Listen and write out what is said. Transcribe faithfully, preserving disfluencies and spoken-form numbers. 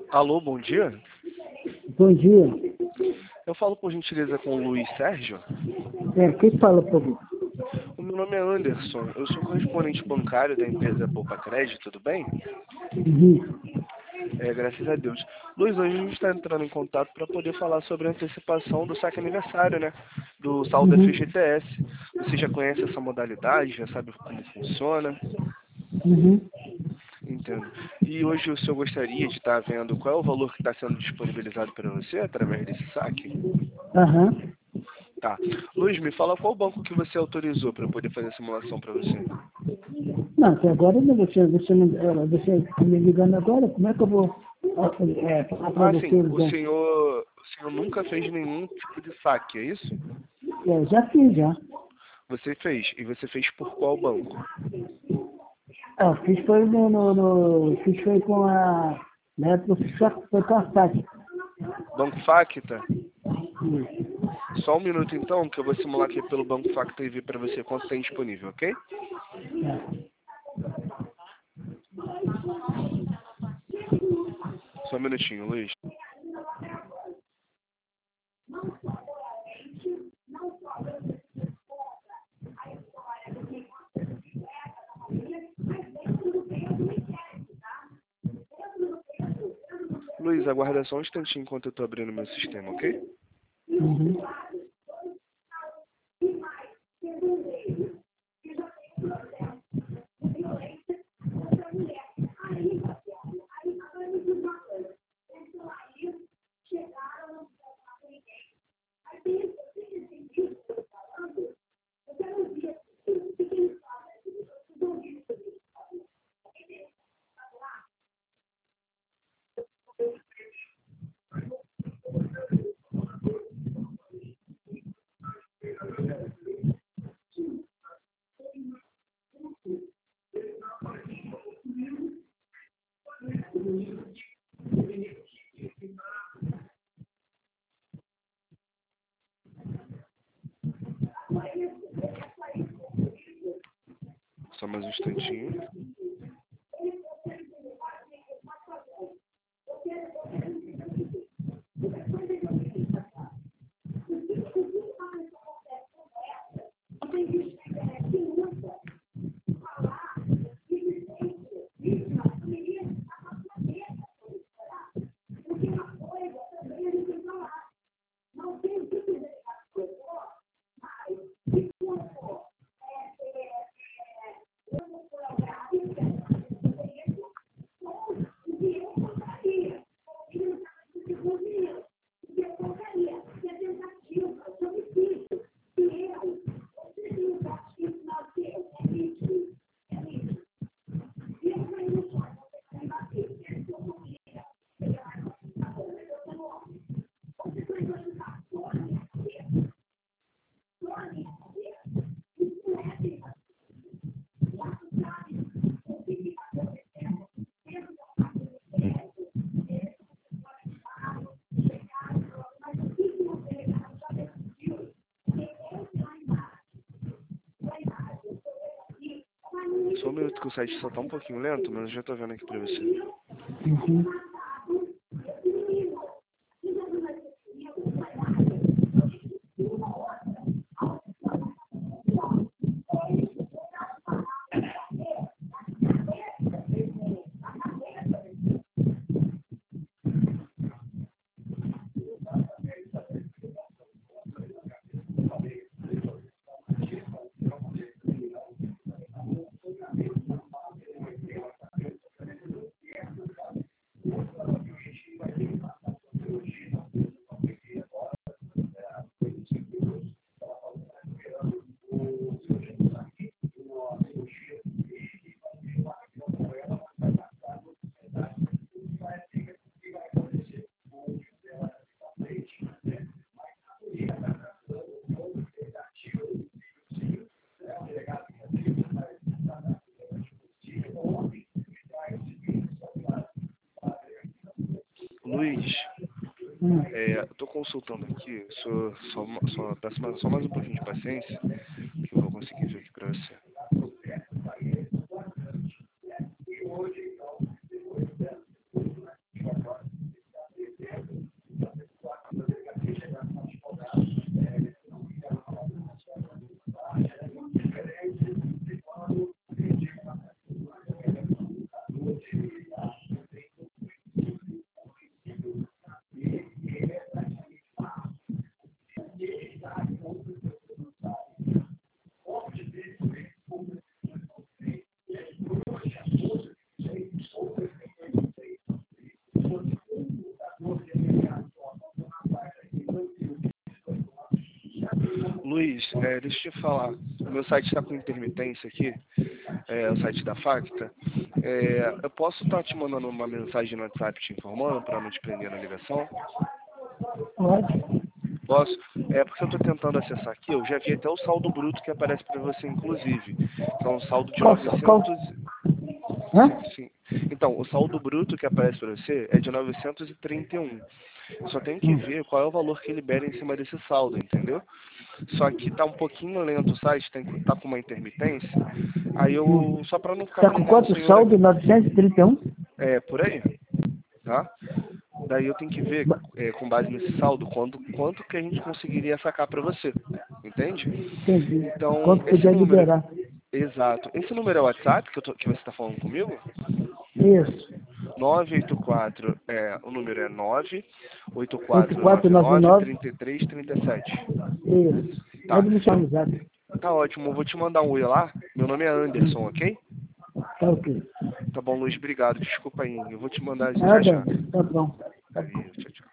Alô, bom dia. Bom dia. Eu falo por gentileza com o Luiz Sérgio. É, quem fala, por favor? O meu nome é Anderson. Eu sou correspondente bancário da empresa Poupa Crédito, tudo bem? Uhum. É, graças a Deus. Luiz, hoje a gente está entrando em contato para poder falar sobre a antecipação do saque aniversário, né? Do saldo Uhum. F G T S. Você já conhece essa modalidade? Já sabe como funciona? Uhum. Entendo. E hoje o senhor gostaria de estar vendo qual é o valor que está sendo disponibilizado para você através desse saque? Aham. Tá. Luiz, me fala qual banco que você autorizou para eu poder fazer a simulação para você. Não, até agora não, você, você, não, ela- você tá me ligando agora, como é que eu vou é, falar para Ah, você? sim. O Né? senhor, o senhor nunca fez nenhum tipo de saque, é isso? É, já fiz, já. Você fez. E você fez por qual banco? Ah, fiz foi no, no, no fiz foi com a, na época eu fiz só- foi com a S A C. Banco Facta? Isso. Só um minuto então, que eu vou simular aqui pelo Banco Facta e ver para você quanto tem disponível, ok? É. Só um minutinho, Luiz. Luiz, aguarda só um instantinho enquanto eu estou abrindo meu sistema, ok? Uhum. Só mais um instantinho. Só um minuto que o site só tá um pouquinho lento, mas eu já tô vendo aqui pra você. Uhum. Luiz, Hum. é, eu tô consultando aqui, só, só, só, peço mais, só mais um pouquinho de paciência, que eu vou conseguir ver aqui pra você. Luiz, é, deixa eu te falar. O meu site está com intermitência aqui, é, o site da Facta. É, eu posso estar te mandando uma mensagem no WhatsApp te informando para não te prender na ligação? Pode. Posso? É porque eu estou tentando acessar aqui, eu já vi até o saldo bruto que aparece para você, inclusive, que é um saldo de Qual, qual? novecentos. Hã? Sim. Então, o saldo bruto que aparece para você é de novecentos e trinta e um. Eu só tenho que Hum. ver qual é o valor que libera em cima desse saldo, entendeu? Só que tá um pouquinho lento o site, tem, tá com uma intermitência. Aí Hum. eu, só para não ficar Tá com prendendo o quanto senhor, saldo? aqui- novecentos e trinta e um? é por aí, tá? Daí eu tenho que ver, Ba- é, com base nesse saldo, quanto, quanto que a gente conseguiria sacar para você, entende? Entendi. Então, Quanto esse puder número, liberar. exato, esse número é o WhatsApp que, eu tô, que você está falando comigo? Isso. nove oito quatro, é, o número é nove oito oito quatro quatro nove nove nove nove. três três três sete. Isso. Tá, Pode me chamar eu, no zap. tá ótimo, eu vou te mandar um oi lá. Meu nome é Anderson, Hum. ok? Tá ok. Tá bom, Luiz, obrigado. Desculpa aí, eu vou te mandar já Nada. já. Tá bom. Tá bom. Aí, tchau, tchau.